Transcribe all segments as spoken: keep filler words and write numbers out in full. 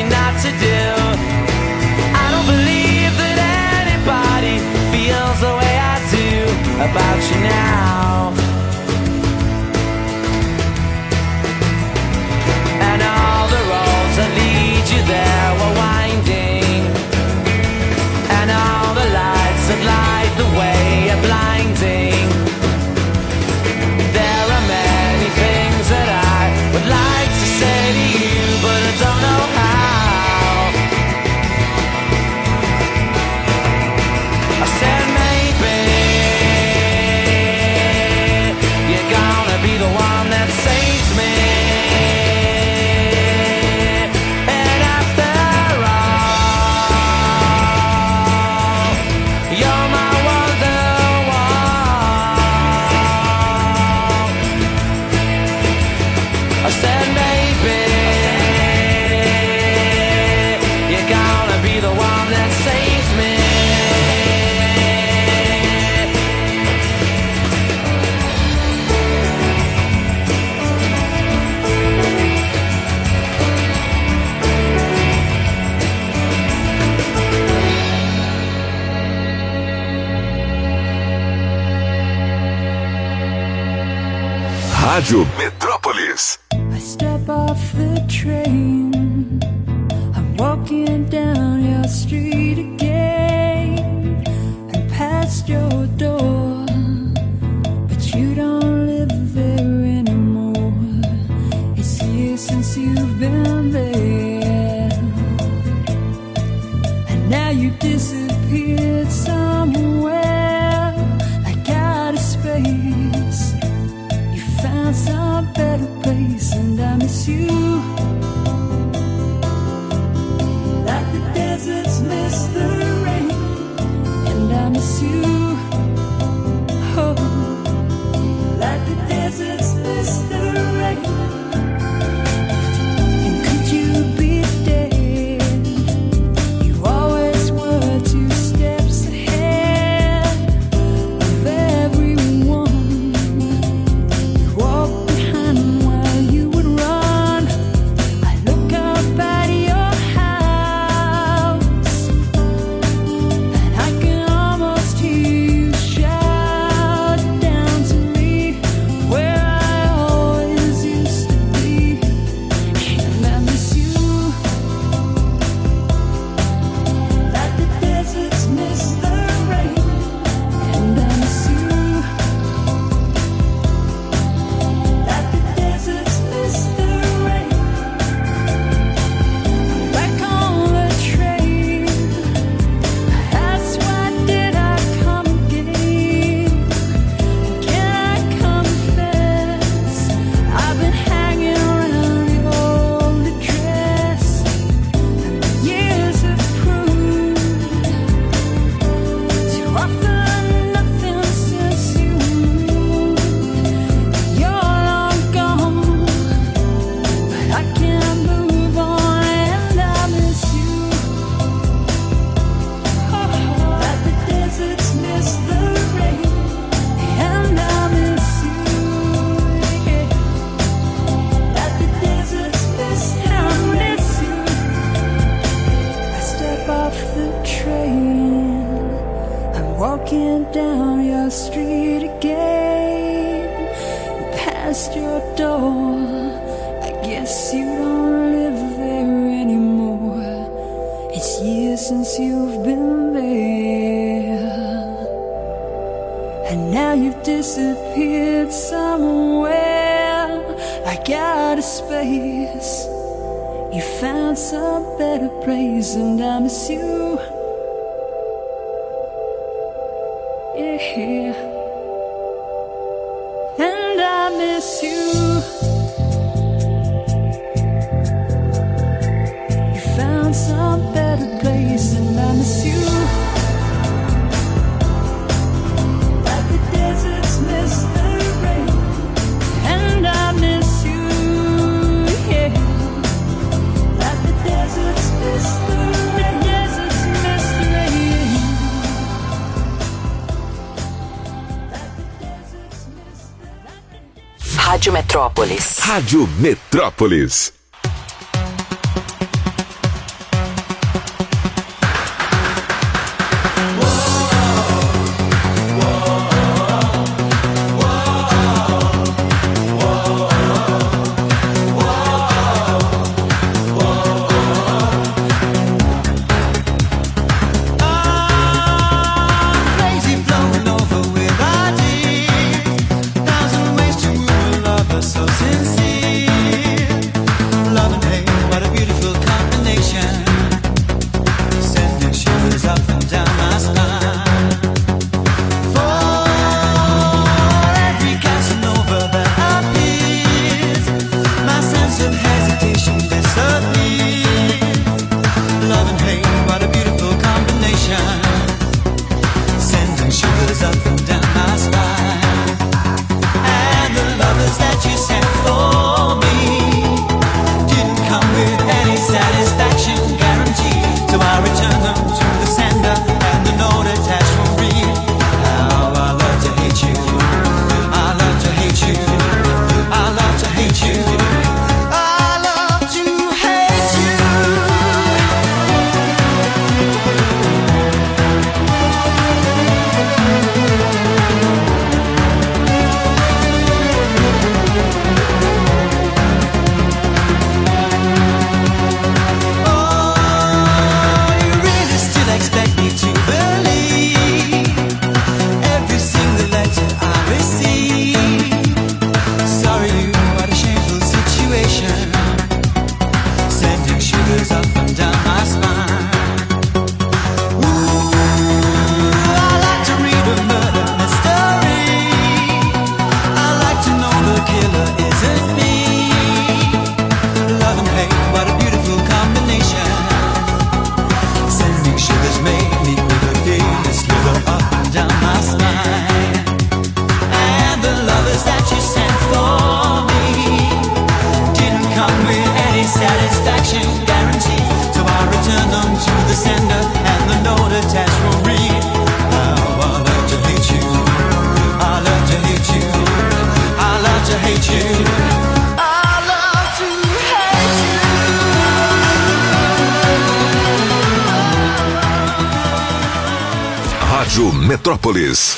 not to do. I don't believe that anybody feels the way I do about you now. And all the roads that lead you there were winding, and all the lights that light the way are blinding. There are many things that I would like to say to you, but I don't know how. I said maybe you're gonna be the one that saves me. And after all, you're my wonderwall. I said maybe you're gonna be the one that saves me. Rádio Metrópolis. I step off the train, I'm walking down your street again, and past your door, but you don't live there anymore. It's years since you've been there, and now you disappeared somewhere, like out of space. You found some better place, and I miss you, like the deserts miss the rain. And I miss you, oh, like the deserts miss the rain. And could you be dead? You always were two steps ahead of everyone. You walked behind while you would run. I look up at your house, and I can almost hear you shout down to me, where I always used to be. And I miss you, like the deserts miss the rain. And I miss you, like the deserts miss the rain. Back on the train, I ask, why did I come again? Can I confess, I've been hanging around your old address, and the years have proved to offer nothing since you moved. You're long gone, but I can't move on, and I miss you, oh, like the deserts miss the rain. And I miss you, yeah, like the deserts miss the rain. I step off the train, I'm walking down your street again, past your door. I guess you don't live there anymore. It's years since you've been there, and now you've disappeared somewhere, like out of space. You found some better place, and I miss you, yeah, and I miss you. You found some better place, and I miss you, like the deserts miss the rain. And I miss you, yeah, like the deserts miss the rain. The deserts miss the rain. Like the deserts miss the rain. Rádio Metrópolis. Rádio Metrópolis. to the sender and the note attached will read. How I learned to hate you. I learned to hate you. I learned to hate you. I learned to hate you. Rádio Metrópolis.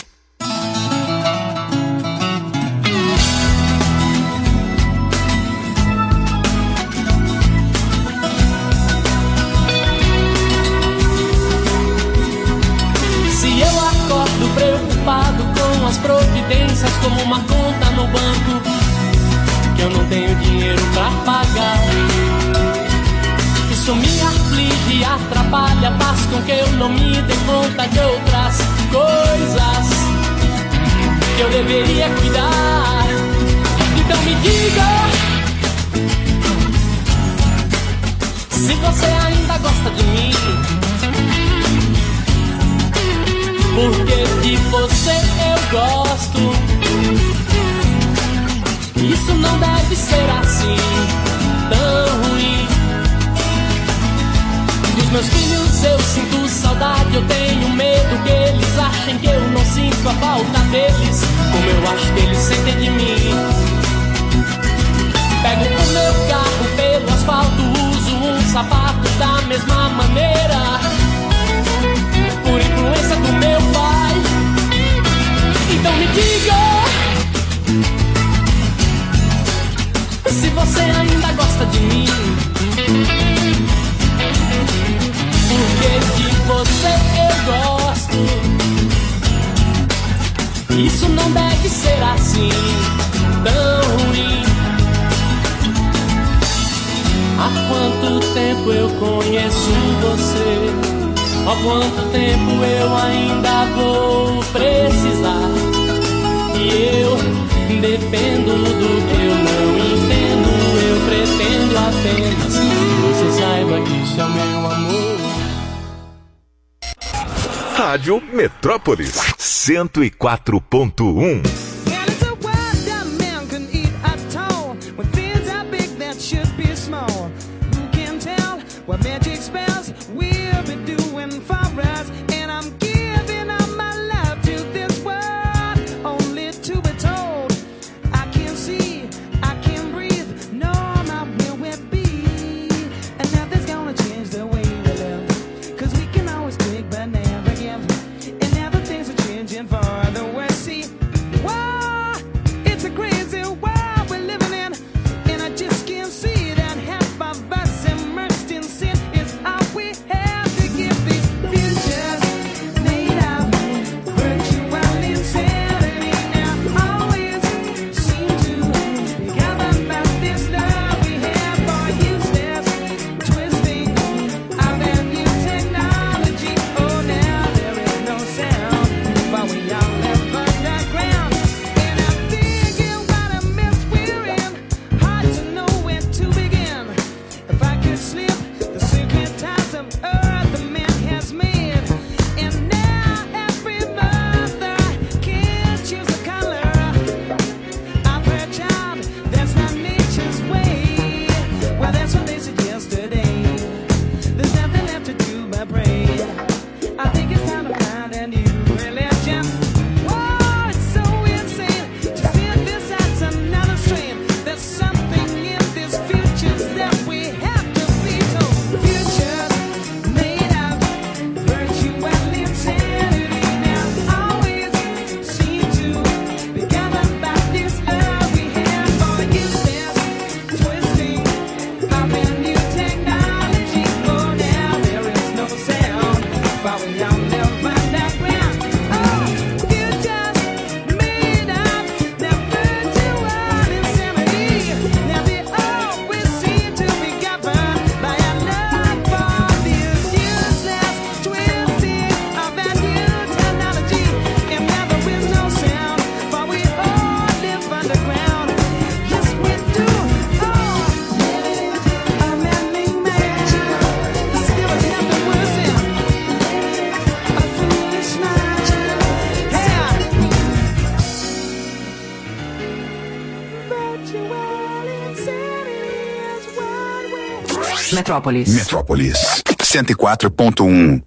Preocupado com as providências, como uma conta no banco que eu não tenho dinheiro pra pagar. Isso me aflige e atrapalha, faz com que eu não me dê conta de outras coisas que eu deveria cuidar. Então me diga se você ainda gosta de mim, porque de você eu gosto. Isso não deve ser assim, tão ruim. Dos meus filhos eu sinto saudade, eu tenho medo que eles achem que eu não sinto a falta deles, como eu acho que eles sentem de mim. Pego o meu carro pelo asfalto, uso um sapato da mesma maneira, por influência do meu pai. Então me diga se você ainda gosta de mim, porque de você eu gosto. Isso não deve ser assim, tão ruim. Há quanto tempo eu conheço você? Há quanto tempo eu ainda vou precisar? E eu dependo do que eu não entendo. Eu pretendo apenas que você saiba que isso é meu amor. Rádio Metrópolis cento e quatro ponto um. What magic spells we'll be doing for us, and I'm giving up my love to this world, only to be told I can't see, I can't breathe, no, not where we'll be, and nothing's gonna change the way we live, cause we can always take but never give, and never things are changing for the worse. See, whoa, it's a crazy world we're living in, and I just can't see that half of us immersed in sin is all we have to give. These futures made of virtual insanity now always seem to be governed by this love we have for useless twisting of their new technology. Oh, now there is no sound, but we all live underground, and I'm thinking what a mess we're in. Hard to know where to begin. If I could slip the secret ties of earth the man has made, and now every mother can choose a color of her child. That's not nature's way. Well, that's what they said yesterday. There's nothing left to do but pray. I think it's time to find a new religion. Whoa, it's so insane to see this as another strain. There's something in this future that we have to be told. Futures made of virtual insanity now always seem to be governed by this love we have for useless twisting of their new technology. Oh, now there is no sound, but we all live underground. Oh, futures made of their virtual insanity. Now they always seem to be governed by a love for this useless twisting of their new technology. And now there is no sound, for we all live underground. Yes, we do. Oh, a man-made magic. Still it's nothing worse than a foolish magic. Yeah. Virtual insanity is what we Metrópolis. Metrópolis cento e quatro ponto um.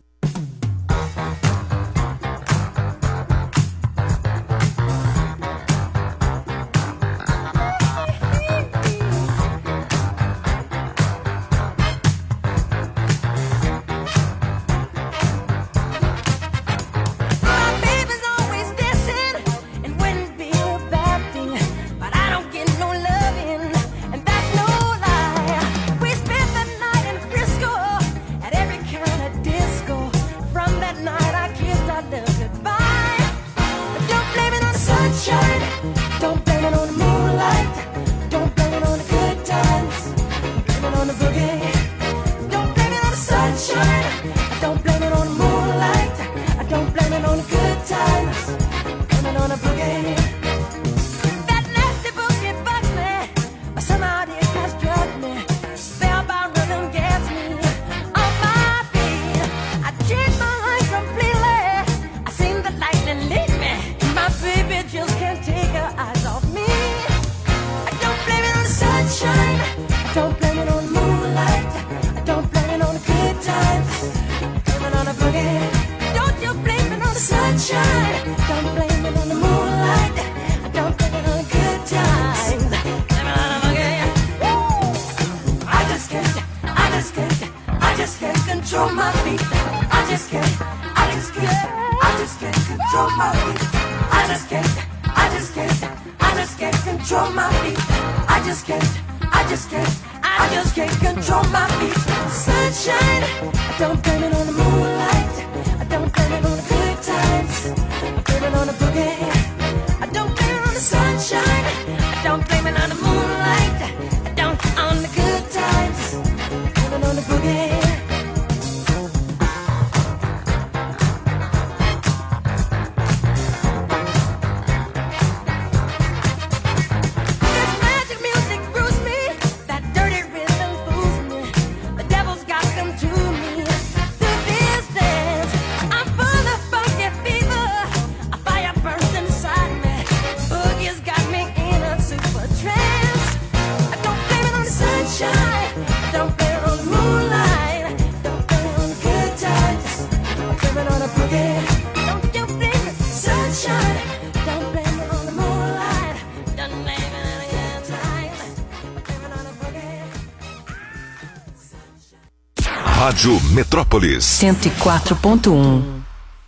Rádio Metrópolis cento e quatro ponto um.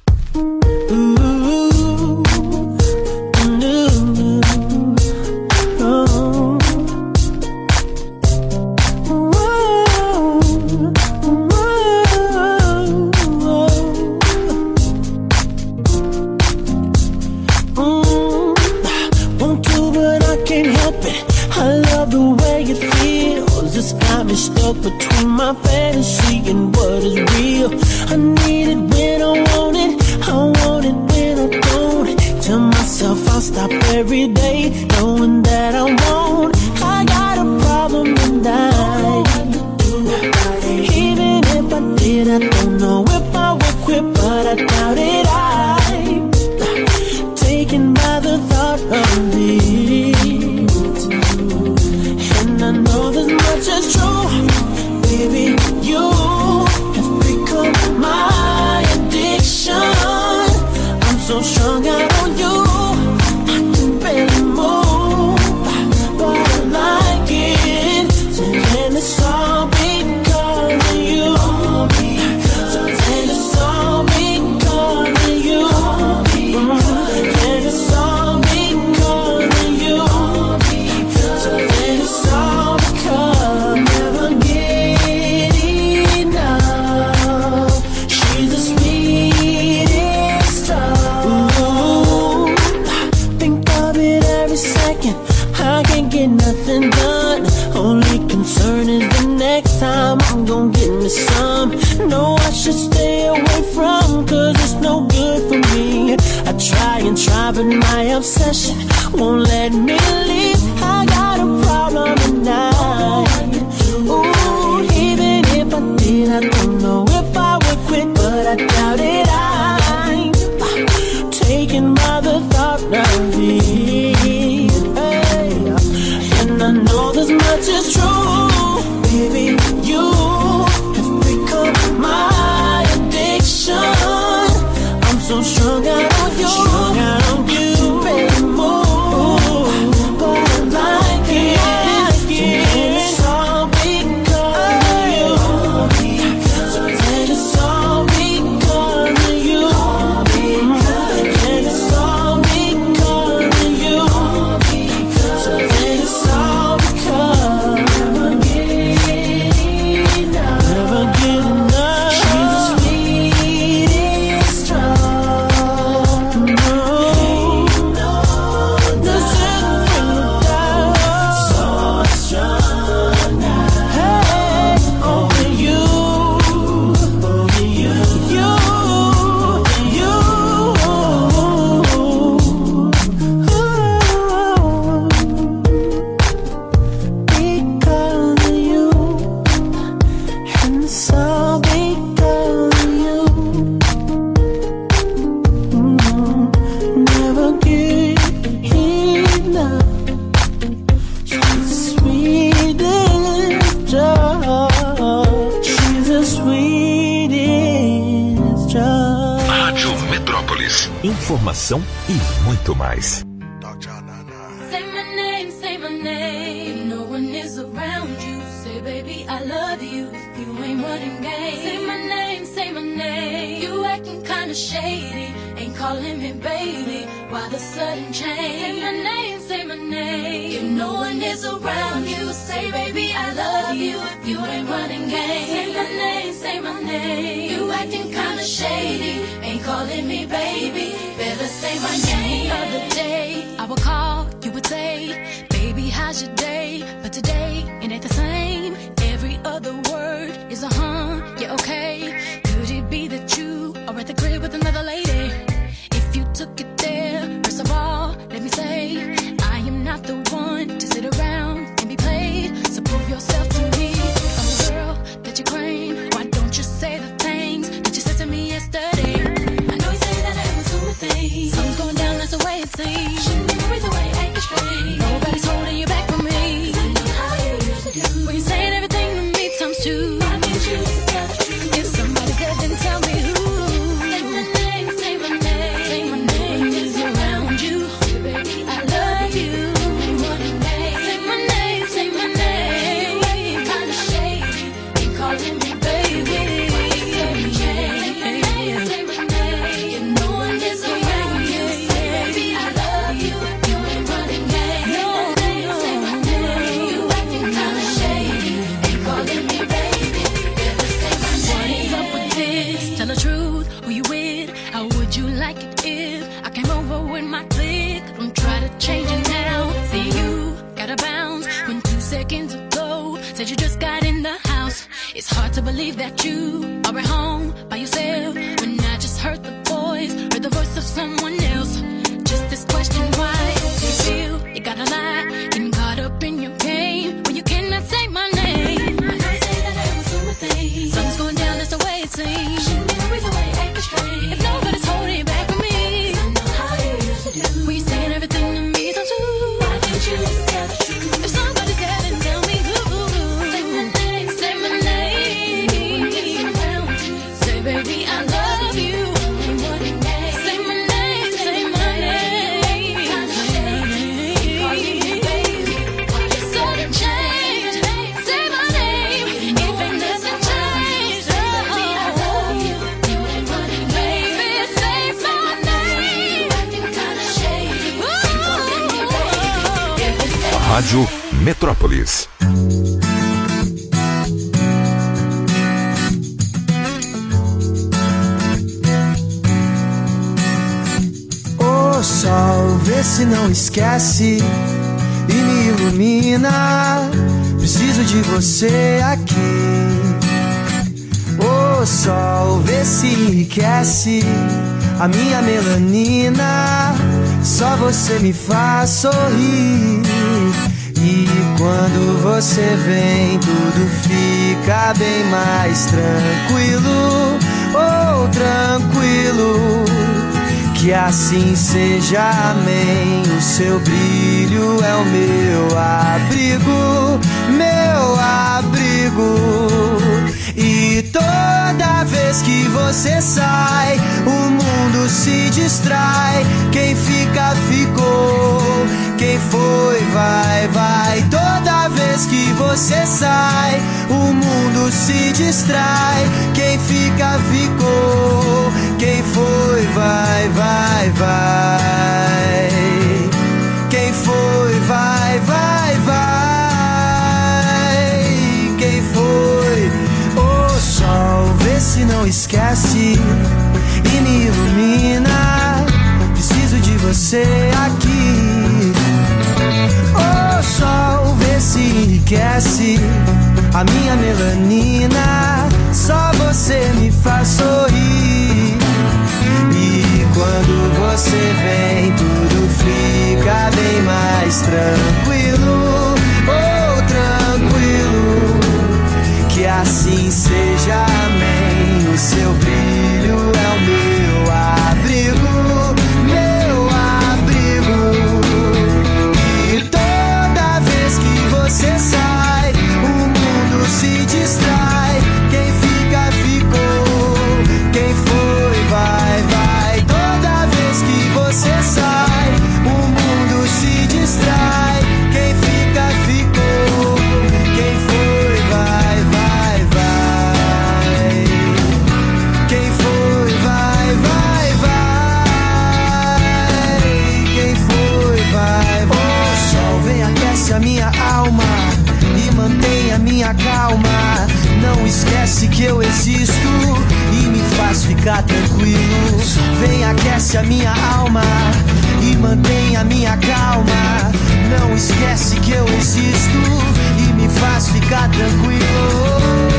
Between my fantasy and what is real, I need it when I want it, I want it when I don't. Tell myself I'll stop every day, knowing that I won't. I got a problem tonight. Even if I did, I don't know if I would quit, but I doubt it. I'm taken by the thought of this, and I know this much is true. Baby, you have become my addiction. I'm so strung out on you, I can barely move, but I like it. And it's all because of you. And it's all because of you. And it's all because of you. And it's all because never get enough. She's the sweetest stuff. Ooh, think of it every second. I can't get nothing done. Only concern is the next time I'm gonna get me some. No, I should stay away from, cause it's no good for me. I try and try, but my obsession won't let me leave. I got a problem tonight. Ooh, even if I did, I don't know if I would quit, but I doubt it. I'm taken by the thought of it. Hey. And I know this much is true. Baby, you have become my informação e muito mais. Say my name, say my name. No one is around you. Say, baby, I love you. If you ain't running game. Say my name, say my name. You acting kinda shady. Ain't calling me baby. Why the sudden change? Say my name, say my name. If no one is around you. Say, baby, I love you. If you ain't running game. Say my name, say my name. You acting kinda shady. Ain't calling me baby. Better say my name. The other day, I would call, you would say, baby, how's your day? But today, it ain't the same. Every other word is a huh, yeah, okay. Could it be that you are at the crib with another lady? If you took it there, first of all, let me say, I am not the one to sit around and be played. So prove yourself to me. I'm the girl that you claim. Why don't you say the things that you said to me yesterday? I know you say that I was doing things. Something's going down, that's the way it seems. Shouldn't be worried the way I act straight. Nobody's holding you back from me. 'Cause I know how you usually do. When you're saying everything to me times two. Why can't you just tell the truth? If somebody's dead, then tell me who. Say my name, say my name. Say my name is around you. Baby, I love you. One day. Say my name, say my name. You kinda shady. Ain't calling me baby. Say my name, say my name. If no one is around you, say baby, I love you. You ain't running game. No, say my name. You acting kinda shady. Ain't calling me baby. Better say my name. What's up with this? Tell the truth. Who you with? How would you like it if I came over with my clique? Don't try to change it now. See you gotta bounce when two seconds ago said you just got in the house. It's hard to believe that you are at home by yourself when I just heard the voice, heard the voice of someone else. Just this question, why do you feel you gotta lie? Getting caught up in your game when you cannot say my name. I know you say that I was doing things. Something's going down, that's the way it seems. Shouldn't be worried the way I act straight. If nobody's holding you back from me, 'cause I know how you usually do. When you're saying everything to me, don't you? Why can't you just tell the truth? If somebody's dead, then tell me who. Say my name, say my name. Say, baby, I love you. Say my name, say my name. Sudden change. Say my name. If it doesn't change, baby, I love you. Baby, say my name. Kinda shady. Rádio Metrópolis. O sol, vê se não esquece e me ilumina. Preciso de você aqui. O sol, vê se enriquece a minha melanina. Só você me faz sorrir. E quando você vem, tudo fica bem mais tranquilo. Oh, tranquilo. Que assim seja, amém. O seu brilho é o meu abrigo, meu abrigo. E toda vez que você sai, o mundo se distrai. Quem fica, ficou. Quem foi, vai, vai. Toda vez que você sai, o mundo se distrai. Quem fica, ficou. Quem foi, vai, vai, vai. Quem foi, vai, vai, vai. Quem foi? O sol, vê se não esquece e me ilumina. Preciso de você aqui. O sol, vê se enriquece a minha melanina. Só você me faz sorrir. E quando você vem, tudo fica bem mais tranquilo. Oh, tranquilo. Que assim seja, amém. O seu brilho é o meu abrigo, meu abrigo. E toda vez que você sai, o mundo se distrai. Quem fica, ficou. Quem foi, vai, vai. Toda vez ficar tranquilo. Vem, aquece a minha alma e mantém a minha calma. Não esquece que eu existo e me faz ficar tranquilo.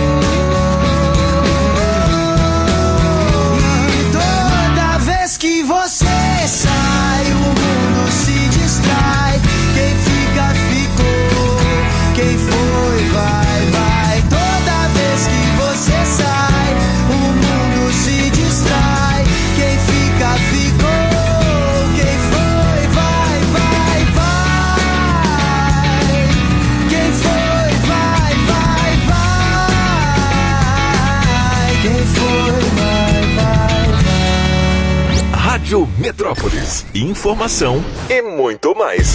E toda vez que você sai, o mundo se distrai. Quem fica, ficou. Quem foi, vai, vai. Toda vez que você sai, o mundo se distrai. Quem fica, ficou. Quem foi, vai, vai, vai. Quem foi, vai, vai, vai. Quem foi, vai, vai, vai. Rádio Metrópolis. Informação e muito mais.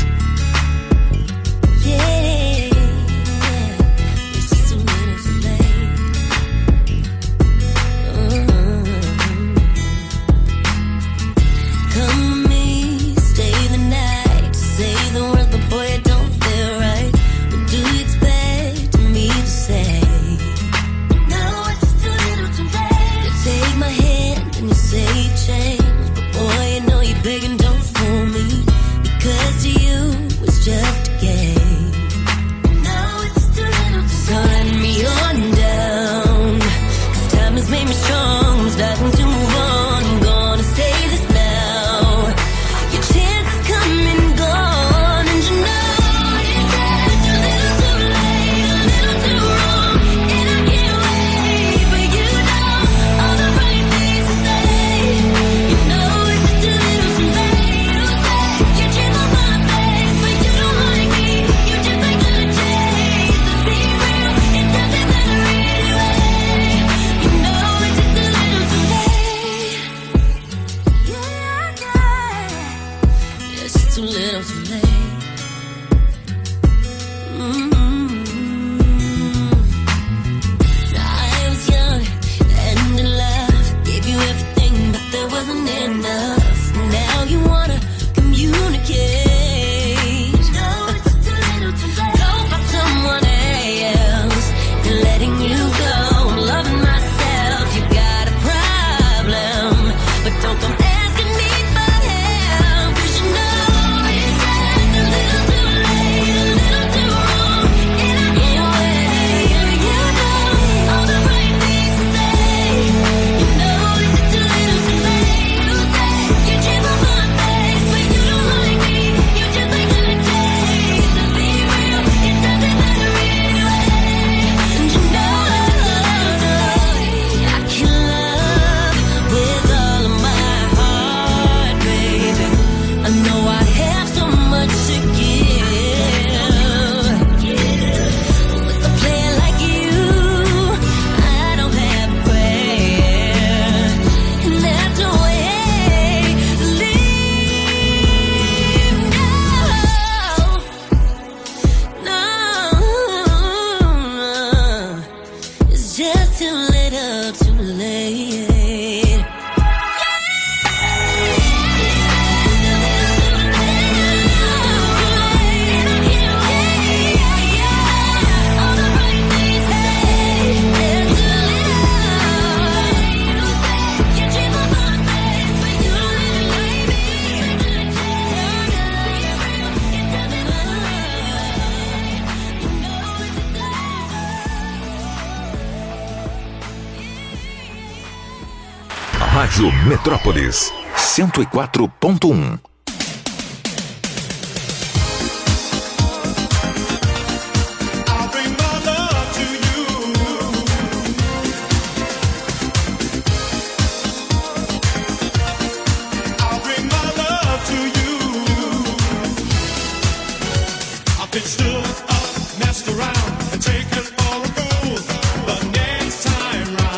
Rádio Metrópolis, cento e quatro ponto um.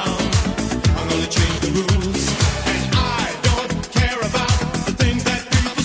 I'm gonna change the rules, and I don't care about the things that people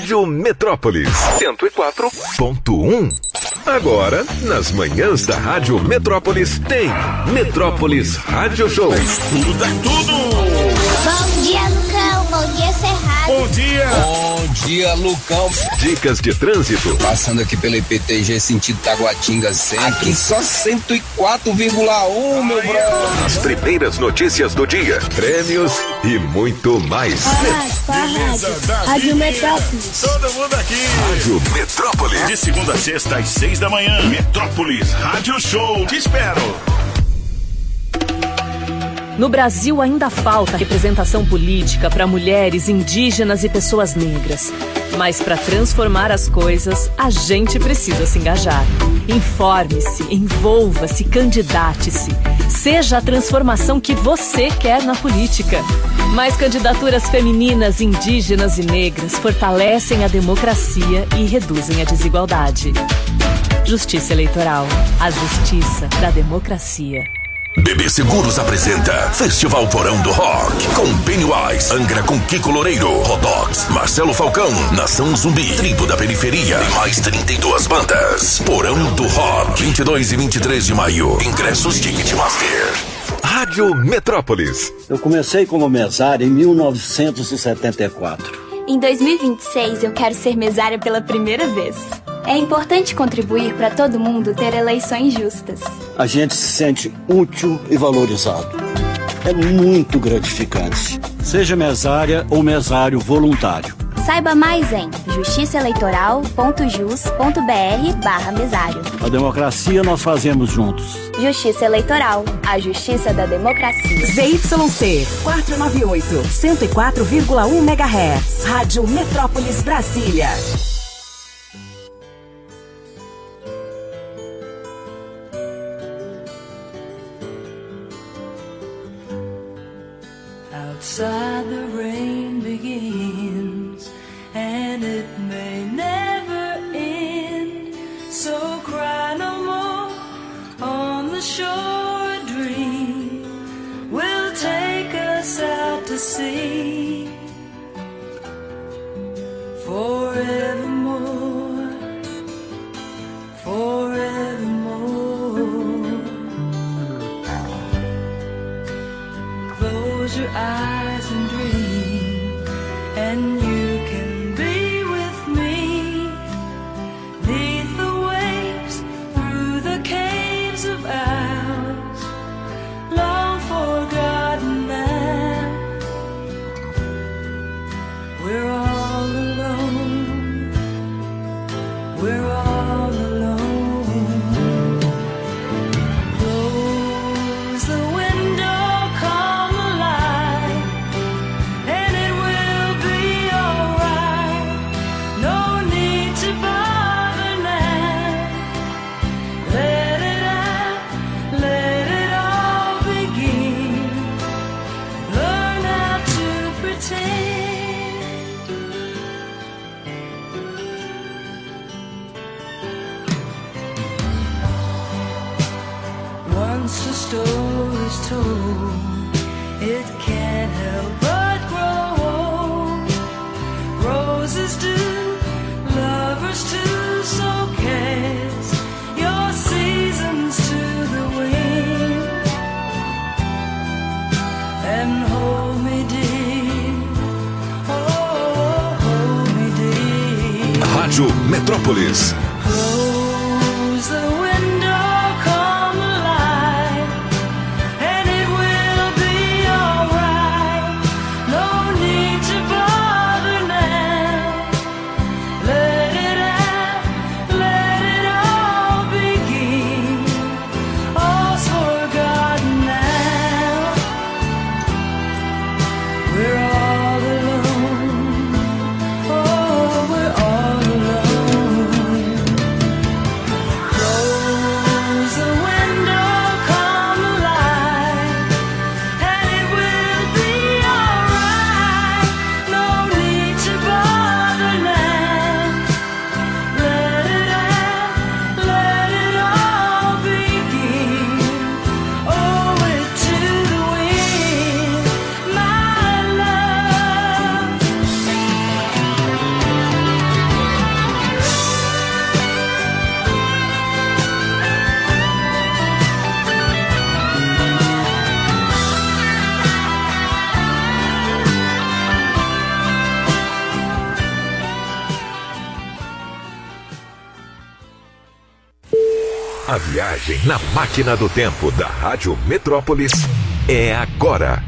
Rádio Metrópolis cento e quatro ponto um. Agora, nas manhãs da Rádio Metrópolis, tem Metrópolis Rádio Show. Tudo é tudo! Bom dia, Lucão. Bom dia, Cerrado. Bom dia! Bom dia, Lucão. Dicas de trânsito. Passando aqui pela I P T G, sentido Taguatinga Centro. Aqui só cento e quatro vírgula um, meu brother. As primeiras notícias do dia, prêmios e muito mais. Beleza, Rádio Metrópolis. Todo mundo aqui. Rádio Metrópolis. De segunda a sexta às seis da manhã. Metrópolis Rádio Show. Te espero. No Brasil ainda falta representação política para mulheres, indígenas e pessoas negras. Mas para transformar as coisas, a gente precisa se engajar. Informe-se, envolva-se, candidate-se. Seja a transformação que você quer na política. Mais candidaturas femininas, indígenas e negras fortalecem a democracia e reduzem a desigualdade. Justiça Eleitoral. A justiça da democracia. B B Seguros apresenta Festival Porão do Rock, com Pennywise, Angra com Kiko Loureiro, Rodox, Marcelo Falcão, Nação Zumbi, Tribo da Periferia e mais trinta e duas bandas. Porão do Rock, vinte e dois e vinte e três de maio. Ingressos Ticketmaster. Rádio Metrópolis. Eu comecei como mesário em mil novecentos e setenta e quatro. Em dois mil e vinte e seis eu quero ser mesária pela primeira vez. É importante contribuir para todo mundo ter eleições justas. A gente se sente útil e valorizado. É muito gratificante. Seja mesária ou mesário voluntário. Saiba mais em justiçaeleitoral ponto jus ponto br barra mesário. A democracia nós fazemos juntos. Justiça Eleitoral, a justiça da democracia. Z Y C quatrocentos e noventa e oito, cento e quatro vírgula um megahertz. Rádio Metrópolis Brasília. Outside the rain begins, and it may never end. So cry no more on the shore. A dream will take us out to sea forevermore, forevermore. Close your eyes and dream, and you can be with me. Neath the waves, through the caves of ours, long forgotten now. We're all alone, we're all alone. Close the window, come alive, and it will be alright. No need to bother now. Let it out, let it all begin. Learn how to pretend. Once a story's told, it can't help but grow old. Roses do, lovers too, so cast your seasons to the wind and hold me dear, oh, hold me dear. Rádio Metrópolis. Close the window, come alive, and it will be alright. No need to bother now. Let it out, let it all begin. All's forgotten now. We're all alone. Oh, we're all alone. viagem na máquina do tempo da Rádio Metrópolis é agora.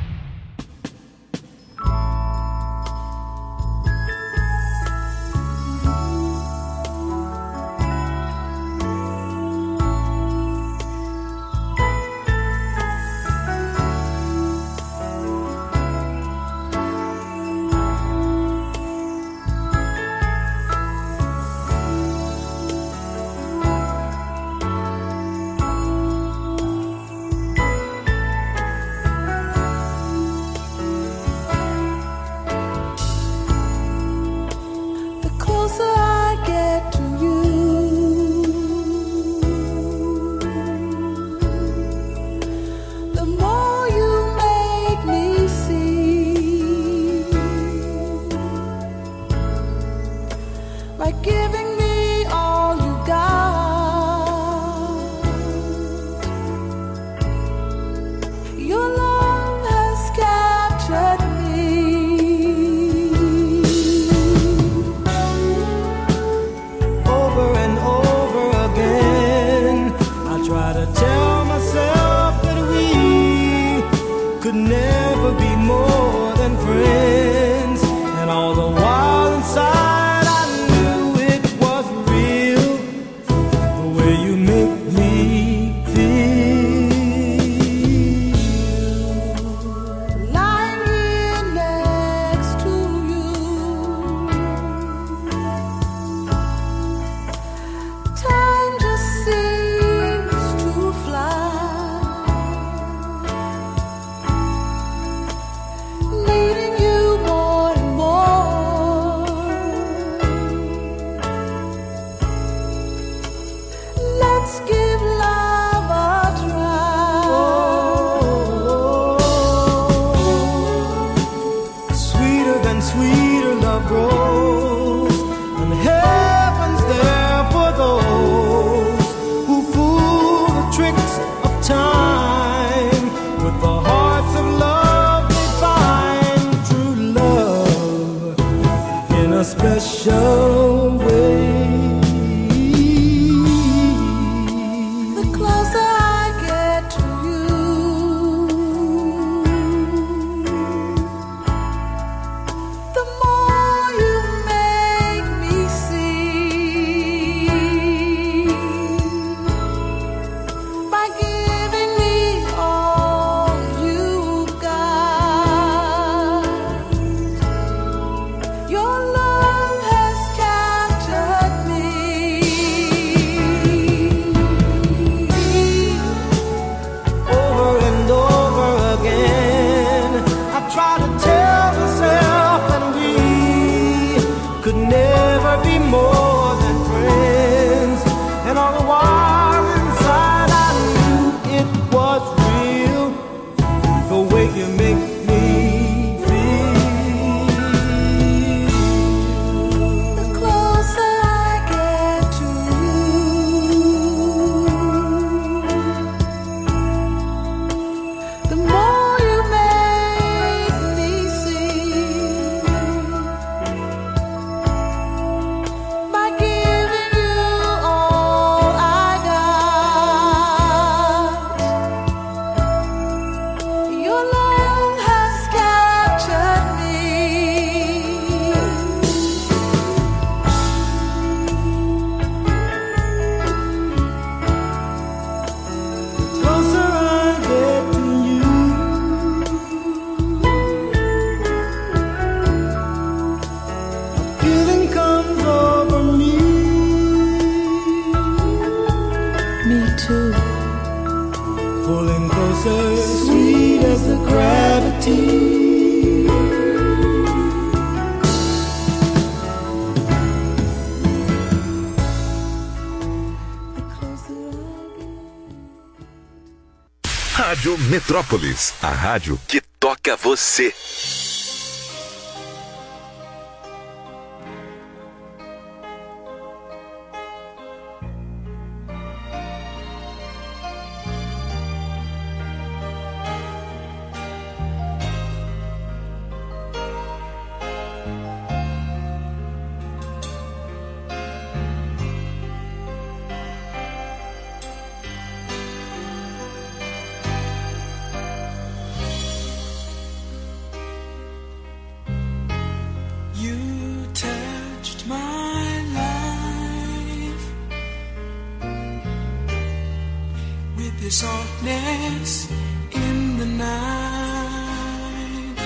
Rádio Metrópolis, a rádio que toca você. your softness in the night.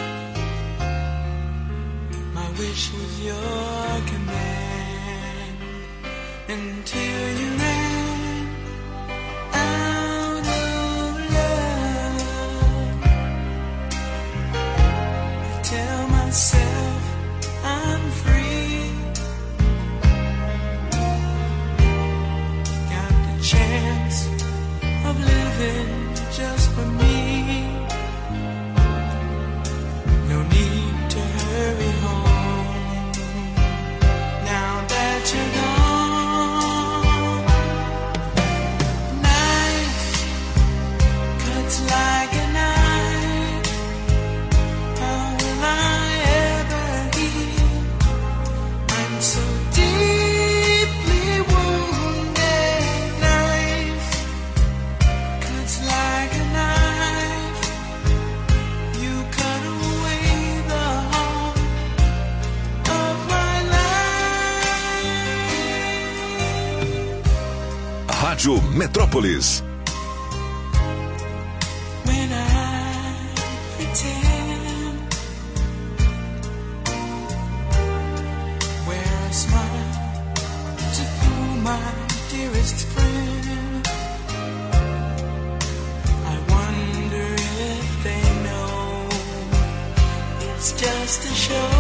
My wish was your command until you ran out of love. I tell myself I'm free, got the chance of living just for me. No need to hurry home now that you're gone. Knife cuts like a knife. How will I ever heal? I'm so deeply wounded. Knife cuts like a knife. You cut away the heart of my life. Rádio Metrópolis. When I pretend, wear a smile to fool my dearest friend. I wonder if they know it's just a show.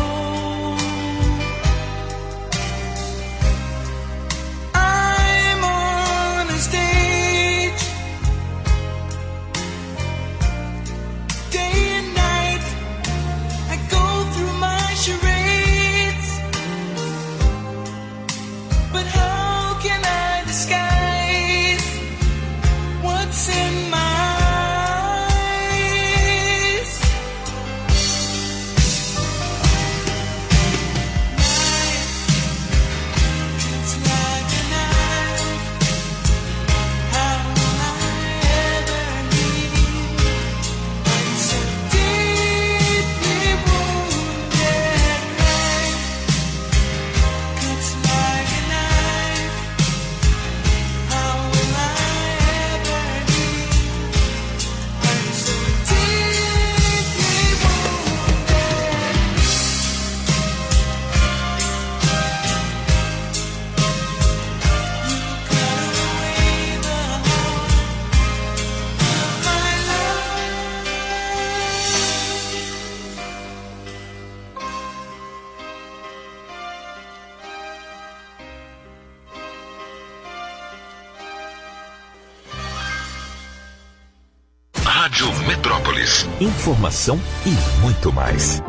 I'm on a stage, day and night. I go through my charades, but how can I disguise what's in my eyes? It's like a knife. How will I ever heal? I'm so deeply wounded. Knife cuts like a knife. How will I ever heal? I'm so deeply wounded. You cut away the heart of my love. Rádio Metrópolis. Informação e muito mais.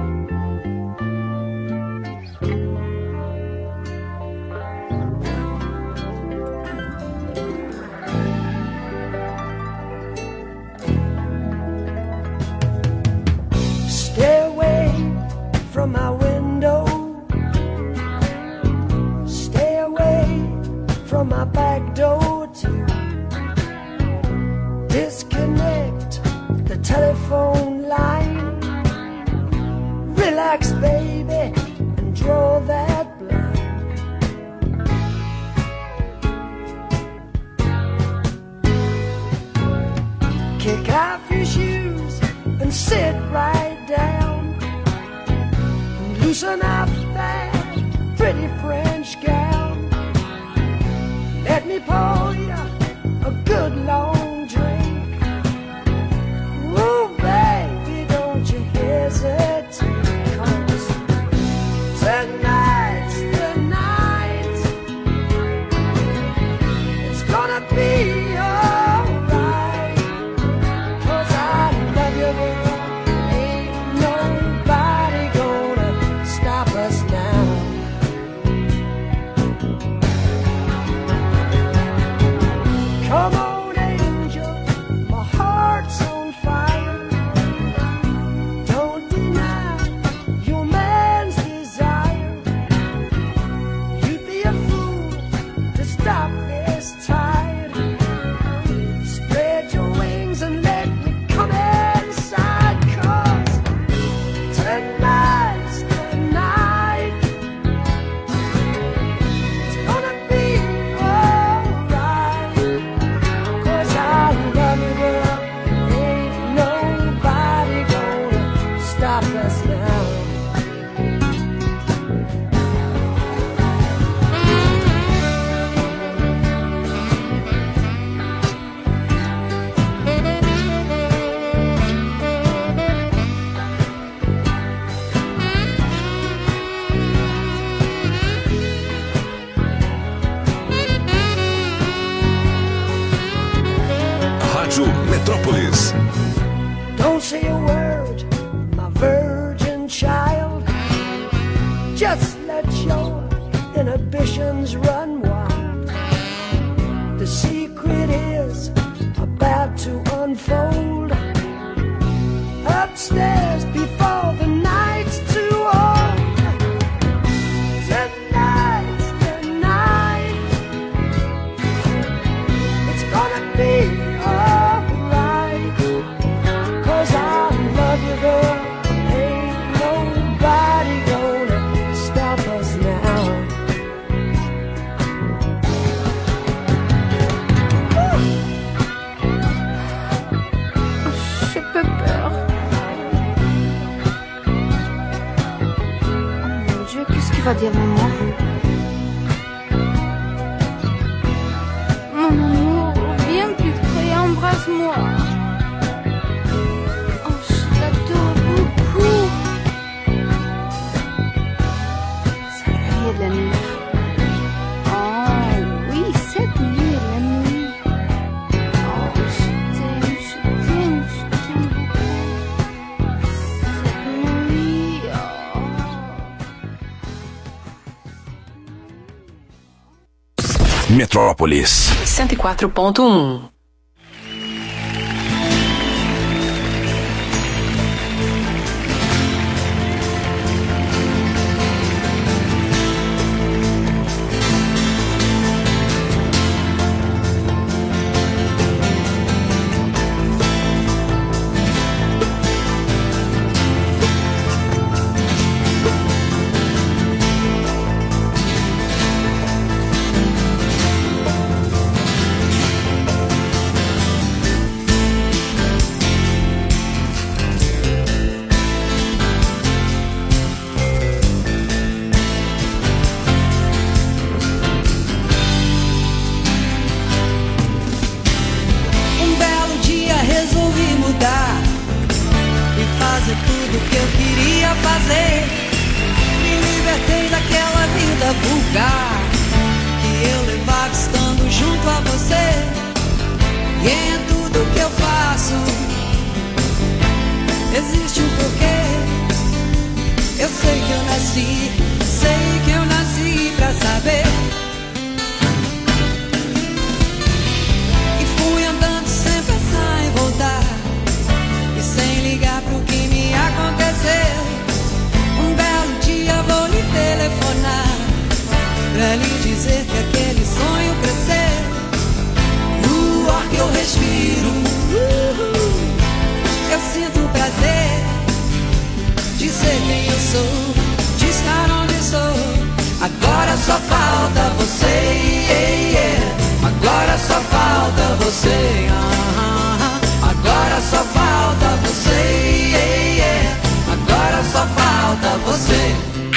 Stay away from my window. Stay away from my back door too. Disconnect the telephone line. Relax, baby, and draw that blind. Kick off your shoes and sit right down. Loosen up that pretty French gown. Let me pour you a good long drink. Ooh, baby, don't you hesitate, 'cause tonight's the night. It's gonna be alright, 'cause I love you, girl. Ain't nobody gonna stop us now. Rádio Metrópolis. Don't say a word, my virgin child. Just let your inhibitions run wild. The secret is about to unfold. Upstairs before the night's too old. Tonight's the night. It's gonna be alright. 'Cause I love you, girl. Ain't nobody gonna stop us now. J'ai peu peur. Oh mon Dieu, qu'est-ce qu'il va dire maman? Mon amour, viens plus près, embrasse-moi. Oh, je l'adore beaucoup. Cette nuit est la nuit. Oh oui, cette nuit est la nuit. Oh, je t'aime, je t'aime, je t'aime beaucoup. Cette nuit, oh. Metrópolis. cento e quatro ponto um. Um belo dia resolvi mudar e fazer tudo que eu queria fazer. Me libertei daquela vida vulgar que eu levava estando junto a você. E em tudo que eu faço existe um porquê. Eu sei que eu nasci, sei que eu nasci pra saber. E fui andando sem pensar em voltar e sem ligar pro que me aconteceu. Um belo dia vou lhe telefonar pra lhe dizer que aquele sonho cresceu. No ar que eu respiro, eu sinto prazer de ser quem eu sou, de estar onde estou. Agora só falta você, yeah, yeah. Agora só falta você, ah, ah. Agora só falta você, yeah, yeah. Agora só falta você.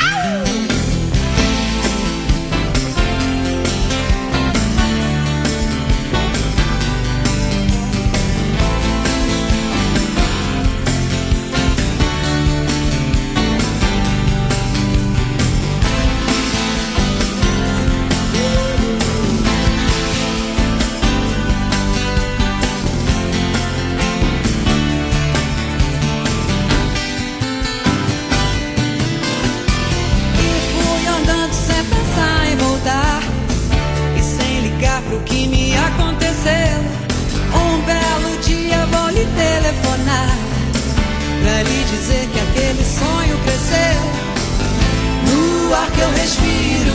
Pro que me aconteceu. Um belo dia vou lhe telefonar pra lhe dizer que aquele sonho cresceu. No ar que eu respiro,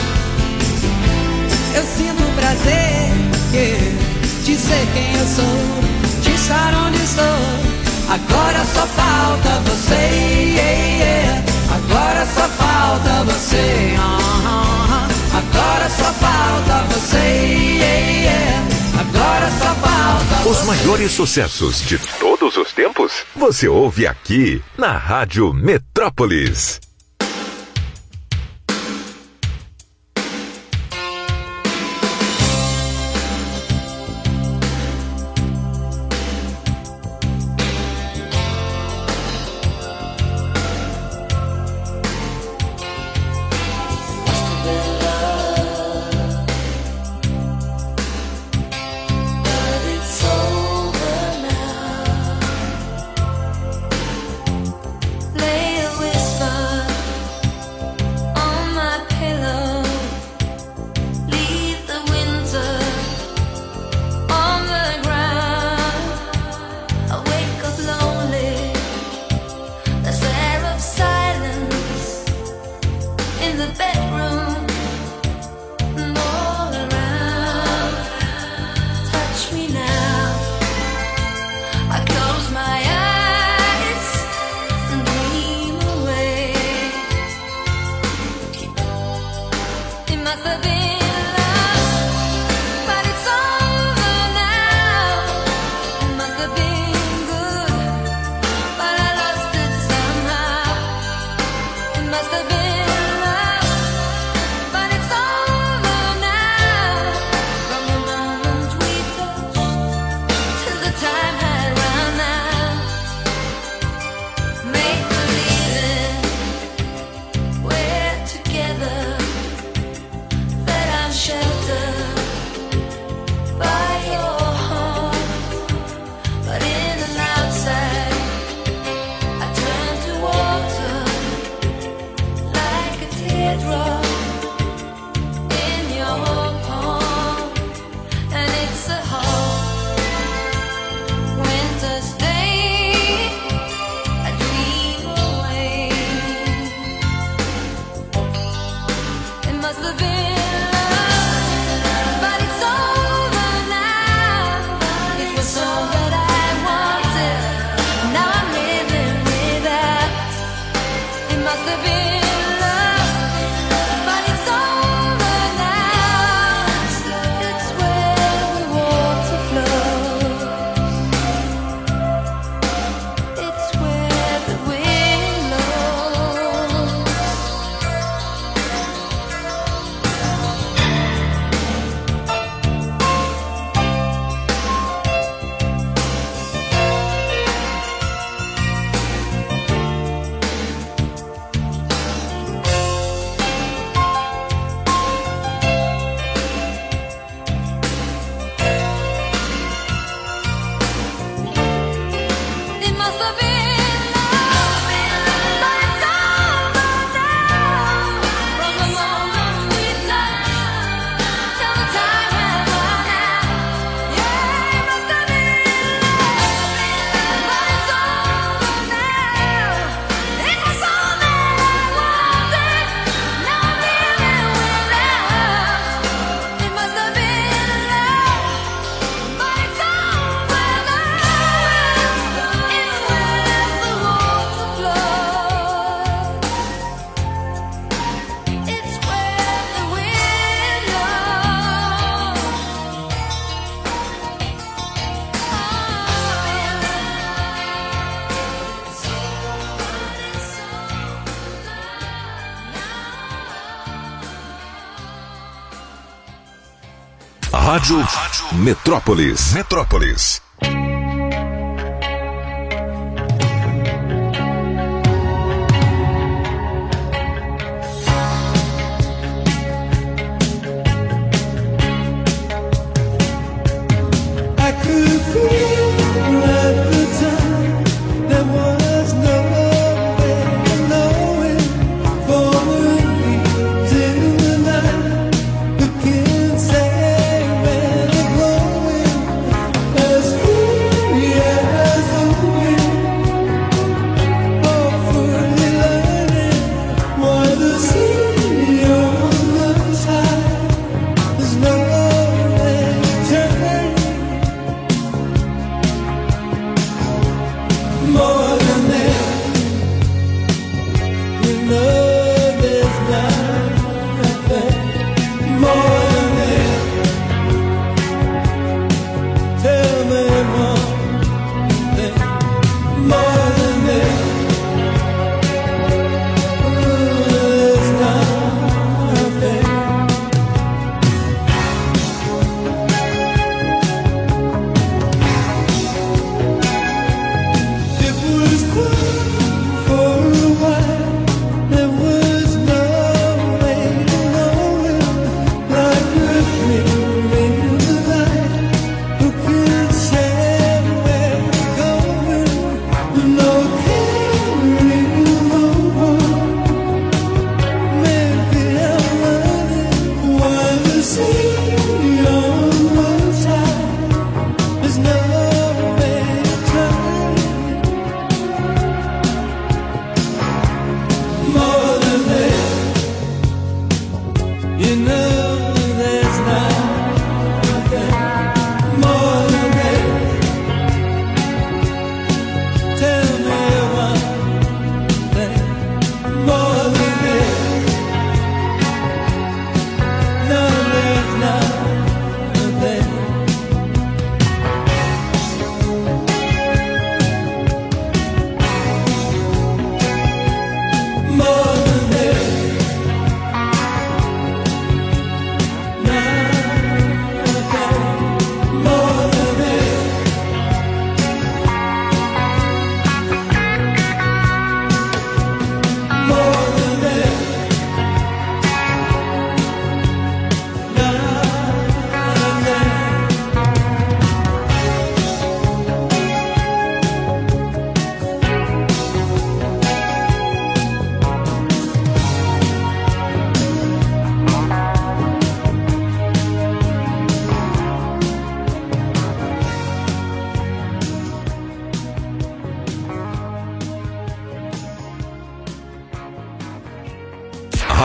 eu sinto prazer, yeah, de ser quem eu sou, de estar onde estou. Agora só falta você, yeah, yeah. Agora só falta você, uh-huh. Agora só falta você, yeah, yeah. Agora só falta Os você. maiores sucessos de todos os tempos, você ouve aqui na Rádio Metrópolis. But it's so Rádio Metrópolis. Metrópolis. There's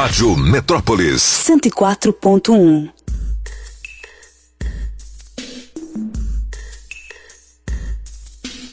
Rádio Metrópolis cento e quatro ponto um.